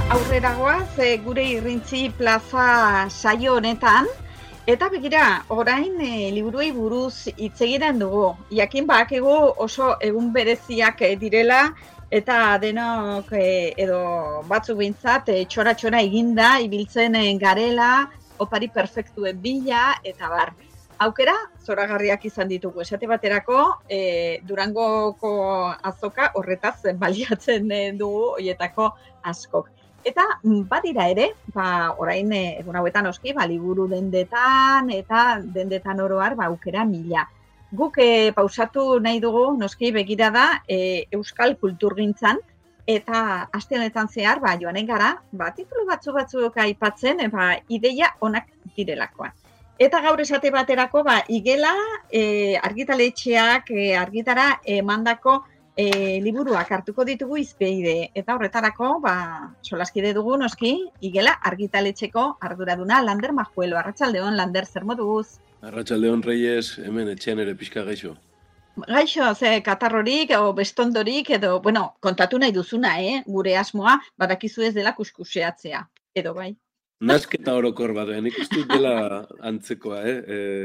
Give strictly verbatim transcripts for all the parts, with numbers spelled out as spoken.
Aurreragoaz e, gure irrintzi plaza saio honetan, eta begira, orain e, liburuei buruz hitz egiten dugu. Jakin badakigu oso egun bereziak e, direla, eta denok e, edo batzuk behintzat e, txora-txora eginda, ibiltzen e, garela, opari perfektuen bila, eta bar. Aukera, zoragarriak izan ditugu. Esate baterako, e, Durangoko azoka horretaz baliatzen e, dugu, horietako askok. Eta badira ere, ba, orain egun hauetan oski, ba, liburu dendetan eta dendetan oroar ba, aukera mila. Guk e, pausatu nahi dugu, noski begira da, e, euskal kulturgintzan, eta aste honetan zehar, ba, joanen gara, ba, titulu batzu batzuk aipatzen, e, ba, ideia onak direlakoan. Eta gaur esate baterako, ba, igela e, argitaletxeak e, argitara emandako E, liburuak hartuko ditugu izpeide, eta horretarako, ba, solaskide dugu noski, igela argitaletxeko arduraduna Lander Majuelo. Arratsaldeon, Lander, zer moduz? Arratsaldeon, Reyes, hemen etxean ere pixka gaixo. Gaixo, ze katarrorik, o bestondorik, edo, bueno, kontatu nahi duzuna, eh? Gure asmoa, badakizu ez dela kuskuseatzea, edo bai? Nasketa orokor bat, nik uste dela antzekoa, eh?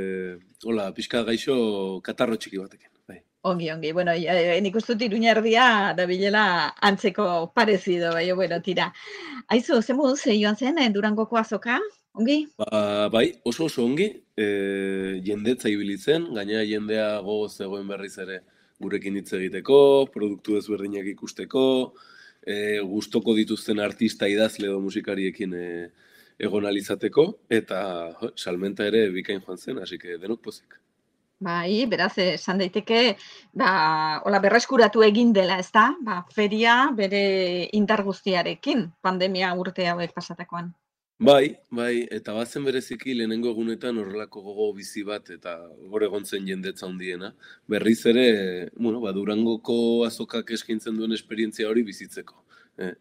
E, hola, pixka gaixo katarro txiki batekin. Bai. Ongi, ongi. Bueno, nik uste dut Iruñerdia da bilela antzeko parezido, bai, bueno, tira. Aizu, ze moduz joan zen, Durangoko azoka? Ongi? Ba, bai, oso oso ongi, e, jendetza ibilitzen, gaina jendea gogoz zegoen berriz ere gurekin hitz egiteko, produktu ezberdinak ikusteko, e, gustoko dituzten artista idazle edo musikariekin e, egon alizateko, eta jo, salmenta ere bikain joan zen, hasi que denok pozik. Bai, beraz, esan daiteke, ba, hola berreskuratu egin dela, ezta? Ba, feria bere indar guztiarekin, pandemia urte hauek pasatakoan. Bai, bai, eta bazen bereziki lehenengo egunetan horrelako gogo bizi bat eta hor egon zen jendetza handiena. Berriz ere, bueno, ba, Durangoko azokak eskaintzen duen esperientzia hori bizitzeko. Eh,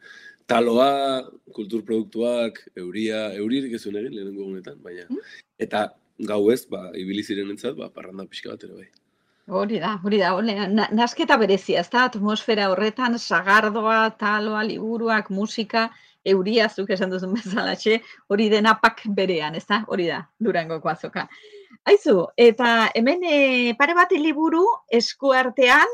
taloa, kulturproduktuak, euria, euririk ez zuen egin lehenengo egunetan, baina. Eta gau ez, ba, ibili zirenentzat, ba, parranda pixka bat ere bai. Hori da, hori da, hori da, nasketa berezia, ez da, atmosfera horretan, sagardoa, taloa, liburuak, musika, euria, zuk esan duzun bezalaxe, hori dena pak berean, ez da, hori da, Durangoko azoka. Aizu, eta hemen e, pare bat liburu eskuartean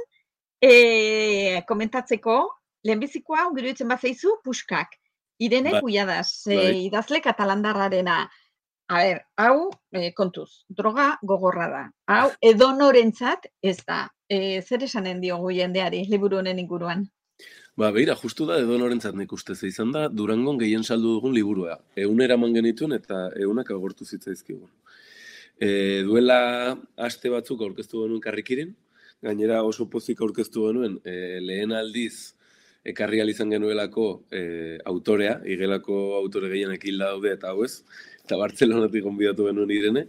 e, komentatzeko, lehenbizikoa, ongiruditzen bat zaizu, Puskak, Irene ba, Pujadas, e, idazle katalandarrarena. A ber, hau, e, kontuz, droga gogorra da. Hau, edonorentzat ez da. E, zer esanen diogu jendeari, liburu honen inguruan? Ba, beira, justu da edonorentzat nik ustez izan da, Durangon gehien saldu dugun liburua. Eun eraman genituen eta eunak agortu zitzaizkigun. E, duela aste batzuk aurkeztu genuen karrikirin, gainera oso pozik aurkeztu genuen e, lehen aldiz ekarri izan genuelako e, autorea, igelako autore gehienek hilda daude eta hau ez, eta Bartzelonatik gonbidatu genuen Irene.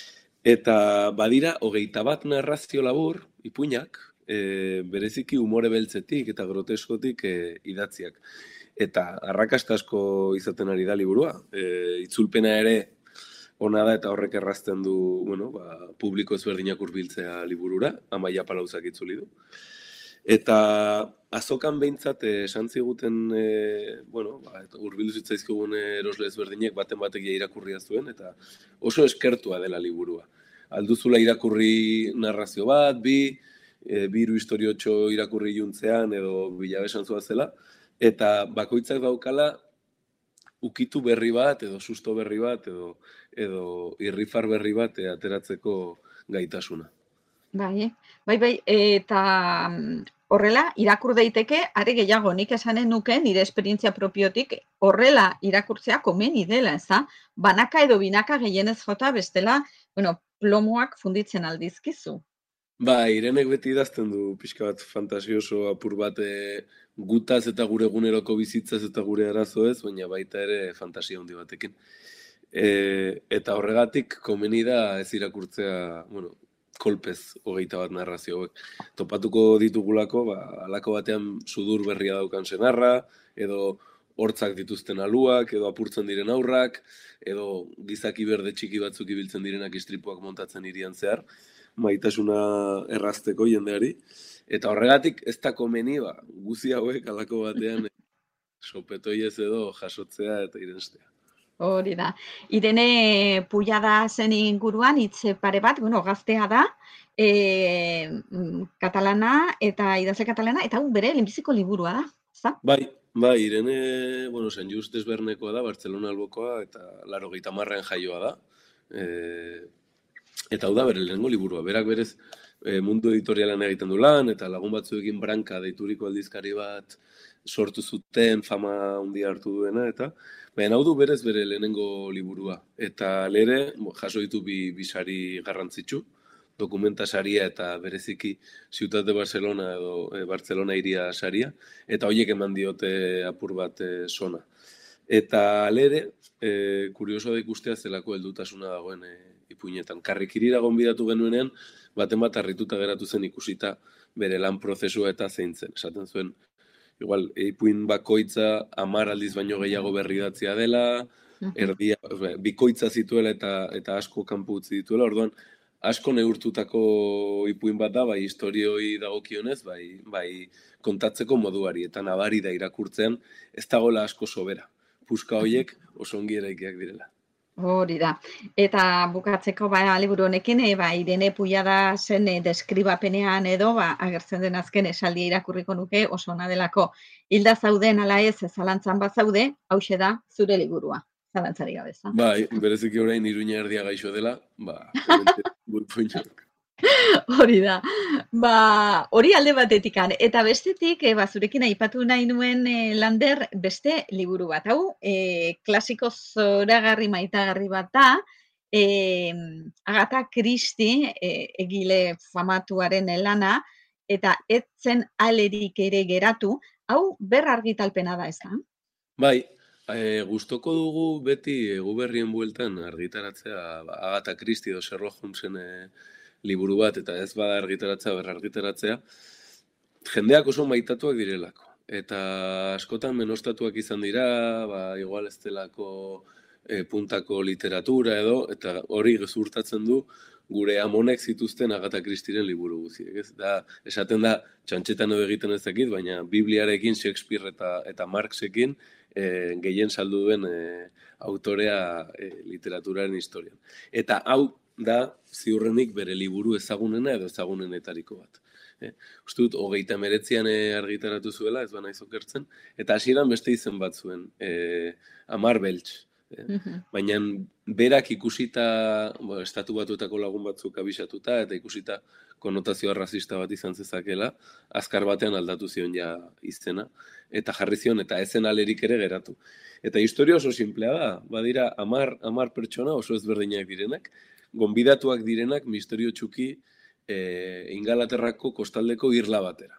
Eta badira, hogeita bat narrazio labur, ipuinak, e, bereziki umore beltzetik eta groteskotik e, idatziak. Eta arrakasta asko izaten ari da liburua. E, itzulpena ere ona da eta horrek errazten du, bueno, ba, publiko ezberdinak hurbiltzea liburura, Amaia Palauzak itzuli du. Eta azokan behintzat esan ziguten, e, bueno, ba, hurbildu zitzaizkigun erosle ezberdinek baten batek irakurria zuen, eta oso eskertua dela liburua. Alduzula irakurri narrazio bat, bi, e, biru historiotxo irakurri juntzean edo bilabesan zela, eta bakoitzak daukala ukitu berri bat, edo susto berri bat, edo, edo irrifar berri bat e, ateratzeko gaitasuna. Bai, bai, bai, eta horrela, irakur daiteke, are gehiago, nik esanen nuke, nire esperientzia propiotik, horrela irakurtzea komeni dela, ez da? Banaka edo binaka gehienez jota, bestela, bueno, plomoak funditzen aldizkizu. Ba, Irenek beti idazten du pixka bat fantasioso apur bat e, gutaz eta gure eguneroko bizitzaz eta gure arazoez, baina baita ere fantasia handi batekin. E, eta horregatik komeni da ez irakurtzea, bueno, kolpez hogeita bat narrazio hauek. Topatuko ditugulako, ba, halako batean sudur berria daukan senarra, edo hortzak dituzten aluak, edo apurtzen diren aurrak, edo gizaki berde txiki batzuk ibiltzen direnak istripuak montatzen irian zehar, maitasuna errazteko jendeari. Eta horregatik ez da komeni, ba, guzi hauek halako batean sopetoiez edo jasotzea eta irenstea. Hori da. Irene Pujada zen inguruan hitz pare bat, bueno, gaztea da, e, katalana eta idazle katalana, eta hau bere lehenbiziko liburua da, ezta? Bai, bai, Irene, bueno, San Just desbernekoa da, Bartzelona albokoa, eta laurogeita hamarrean jaioa da. E, eta hau da bere lehenengo liburua. Berak berez e, mundu editorialan egiten du lan, eta lagun batzuekin branka deituriko aldizkari bat sortu zuten, fama handia hartu duena, eta baina hau du berez bere lehenengo liburua. Eta lere, jaso ditu bi, bi sari garrantzitsu, dokumenta saria eta bereziki Ciutat de Barcelona edo e, Barcelona iria saria, eta horiek eman diote apur bat e, sona. Eta lere, e, kurioso da ikustea zelako heldutasuna dagoen e, ipuinetan. Karrikirira gonbidatu genuenean, baten bat harrituta geratu zen ikusita bere lan prozesua eta zeintzen. Esaten zuen, igual, ipuin bakoitza hamar aldiz baino gehiago berridatzea dela, erdia, bikoitza zituela eta, eta asko kanpo utzi dituela, orduan, asko neurtutako ipuin bat da, bai historioi dagokionez, bai, bai kontatzeko moduari, eta nabari da irakurtzean ez dagoela asko sobera. Puska horiek oso ongi eraikiak direla. Hori da. Eta bukatzeko ba, liburu honekin, e, ba, Irene Pujada zen e, deskribapenean edo, ba, agertzen den azken esaldia irakurriko nuke, oso ona delako. Hilda zauden ala ez, zalantzan bat zaude, hauxe da zure liburua. Zalantzari gabe, za? Bai, bereziki orain Iruña erdia gaixo dela, ba, hori da. Ba, hori alde batetikan. Eta bestetik, e, ba, zurekin aipatu nahi nuen e, Lander beste liburu bat. Hau, e, klasiko zoragarri maitagarri bat da, e, Agatha Christie, e, egile famatuaren lana, eta etzen alerik ere geratu, hau ber argitalpena da, ez da? Bai, e, gustoko dugu beti Eguberrien bueltan argitaratzea Agatha Christie edo Sherlock Holmesen e, liburu bat, eta ez bada argitaratzea, berra argitaratzea, jendeak oso maitatuak direlako. Eta askotan menostatuak izan dira, ba, igual ez delako e, puntako literatura edo, eta hori gezurtatzen du gure amonek zituzten Agatha Christieren liburu guziek. Ez? Da, esaten da, txantxetan edo egiten ez dakit, baina Bibliarekin, Shakespeare eta, eta Marxekin e, gehien saldu duen e, autorea e, literaturaren historian. Eta hau, da ziurrenik bere liburu ezagunena edo ezagunenetariko bat. E, uste dut, hogeita meretzian argitaratu zuela, ez bana izokertzen, eta hasieran beste izen bat zuen, e, Amar Beltz. E, uh-huh. Baina berak ikusita, bo, estatu batuetako lagun batzuk abisatuta, eta ikusita konotazioa rasista bat izan zezakela, azkar batean aldatu zion ja izena, eta jarri zion, eta ezen alerik ere geratu. Eta historia oso simplea da, badira amar, amar pertsona oso ezberdinak direnak, gonbidatuak direnak misterio txuki e, Ingalaterrako kostaldeko irla batera.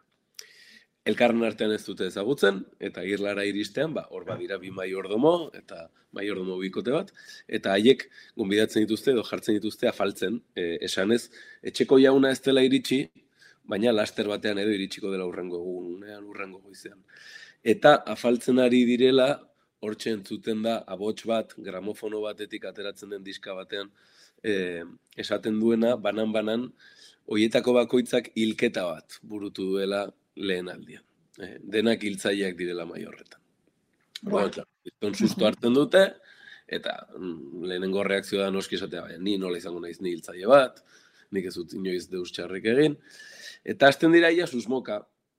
Elkarren artean ez dute ezagutzen, eta irlara iristean, ba, hor badira bi maiordomo, eta maiordomo bikote bat, eta haiek gonbidatzen dituzte edo jartzen dituzte afaltzen, e, esanez, etxeko jauna ez dela iritsi, baina laster batean edo iritsiko dela urrengo egunean, urrengo goizean. Eta afaltzen ari direla, hortxe entzuten da, abots bat, gramofono batetik ateratzen den diska batean, E, esaten duena, banan-banan, hoietako bakoitzak hilketa bat burutu duela lehen aldian. E, denak hiltzaileak direla mai horretan. Bueno, bon, susto hartzen dute, eta mm, lehenengo reakzioa da noski esatea, baina ni nola izango naiz ni hiltzaile bat, nik ez dut inoiz deus txarrik egin. Eta hasten dira ia susmoka,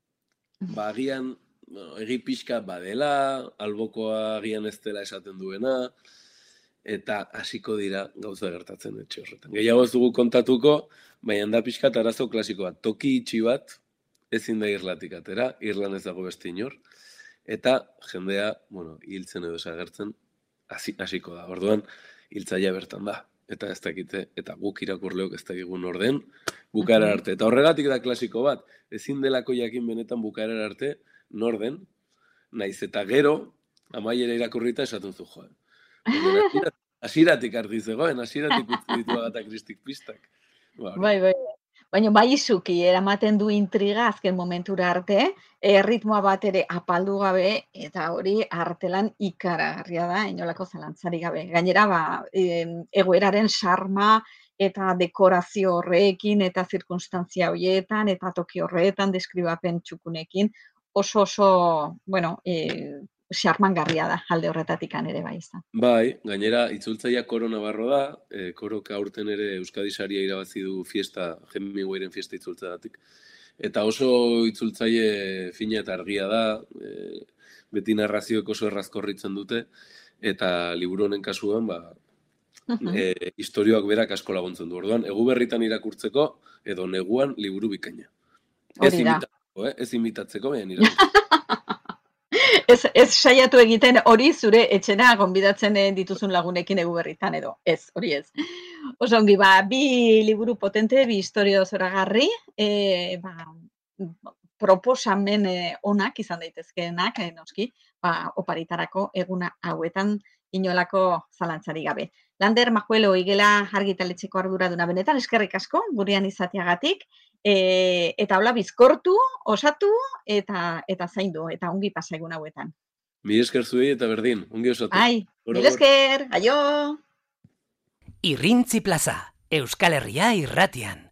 ba, agian, bueno, egi pixka badela, albokoa agian ez dela esaten duena, eta hasiko dira gauza gertatzen etxe horretan. Gehiago ez dugu kontatuko, baina da pixkat arazo klasiko bat. Toki itxi bat, ezin da irlatik atera, irlan ez dago beste inor, eta jendea, bueno, hiltzen edo esagertzen, hasiko da. Orduan, hiltzaia bertan da. Eta ez dakite, eta guk irakurleok ez dakigun orden, bukaera arte. Eta horregatik da klasiko bat, ezin delako jakin benetan bukaera arte, norden, naiz eta gero, amaiera irakurrita esaten zu joan. Hasiratik argi zegoen, hasiratik utzi ditu Agatha Christik pistak. Ba, bai, bai. Baina bai izuki, eramaten du intriga azken momentura arte, e, ritmoa bat ere apaldu gabe, eta hori artelan ikaragarria da, inolako zalantzari gabe. Gainera, ba, e, egoeraren sarma eta dekorazio horrekin, eta zirkunstantzia horietan, eta toki horretan, deskribapen txukunekin, oso oso, bueno, e, xarmangarria da, alde horretatik ere bai izan. Bai, gainera, itzultzaia Koro Navarro da, e, Korok aurten ere Euskadi Saria irabazi du fiesta, Hemingwayren fiesta itzultzadatik. Eta oso itzultzaile fina eta argia da, e, beti narrazioek oso errazkorritzen dute, eta liburu honen kasuan, ba, e, historioak berak asko laguntzen du. Orduan, Eguberritan irakurtzeko, edo neguan liburu bikaina. Ez imitatzeko, eh? Ez imitatzeko, baina irakurtzeko. Ez, ez saiatu egiten hori zure etxena gonbidatzen dituzun lagunekin Eguberritan edo. Ez, hori ez. Oso ongi, ba, bi liburu potente, bi historio zoragarri, e, ba, proposamen onak izan daitezkeenak, e, noski, ba, oparitarako eguna hauetan inolako zalantzari gabe. Lander Majuelo igela argitaletxeko arduraduna benetan, eskerrik asko, gurean izateagatik, e, eta hola bizkortu, osatu, eta eta zaindu, eta ongi pasa egun hauetan. Mi esker zuei eta berdin, ongi osatu. Ai, mil esker, aio! Irrintzi plaza, Euskal Herria irratian.